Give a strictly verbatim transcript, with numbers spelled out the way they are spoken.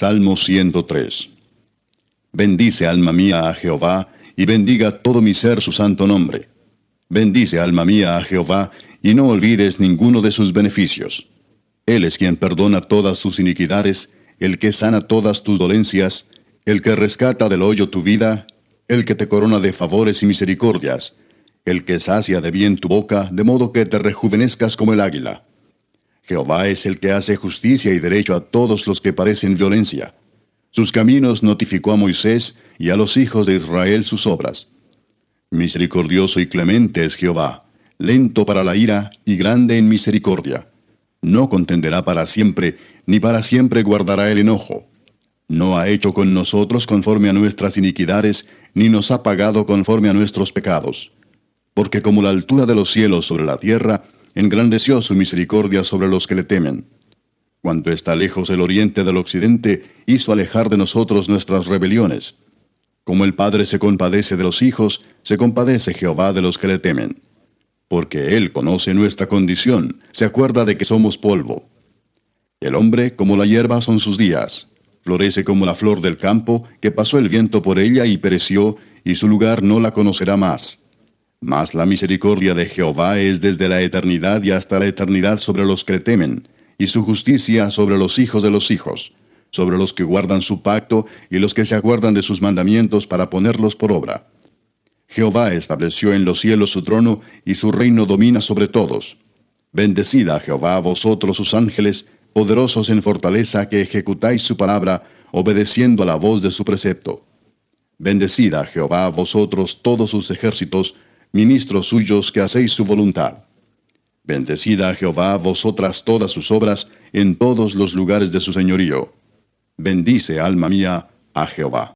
Salmo ciento tres. Bendice, alma mía, a Jehová, y bendiga todo mi ser su santo nombre. Bendice, alma mía, a Jehová, y no olvides ninguno de sus beneficios. Él es quien perdona todas tus iniquidades, el que sana todas tus dolencias, el que rescata del hoyo tu vida, el que te corona de favores y misericordias, el que sacia de bien tu boca, de modo que te rejuvenezcas como el águila. Jehová es el que hace justicia y derecho a todos los que padecen violencia. Sus caminos notificó a Moisés, y a los hijos de Israel sus obras. Misericordioso y clemente es Jehová, lento para la ira y grande en misericordia. No contenderá para siempre, ni para siempre guardará el enojo. No ha hecho con nosotros conforme a nuestras iniquidades, ni nos ha pagado conforme a nuestros pecados. Porque como la altura de los cielos sobre la tierra, engrandeció su misericordia sobre los que le temen. Cuando está lejos el oriente del occidente, hizo alejar de nosotros nuestras rebeliones. Como el Padre se compadece de los hijos, se compadece Jehová de los que le temen. Porque Él conoce nuestra condición, se acuerda de que somos polvo. El hombre, como la hierba, son sus días. Florece como la flor del campo, que pasó el viento por ella y pereció, y su lugar no la conocerá más. Mas la misericordia de Jehová es desde la eternidad y hasta la eternidad sobre los que le temen, y su justicia sobre los hijos de los hijos, sobre los que guardan su pacto y los que se acuerdan de sus mandamientos para ponerlos por obra. Jehová estableció en los cielos su trono, y su reino domina sobre todos. Bendecid a Jehová vosotros sus ángeles, poderosos en fortaleza, que ejecutáis su palabra, obedeciendo a la voz de su precepto. Bendecid a Jehová vosotros todos sus ejércitos, ministros suyos que hacéis su voluntad. Bendecid a Jehová vosotras todas sus obras, en todos los lugares de su señorío. Bendice, alma mía, a Jehová.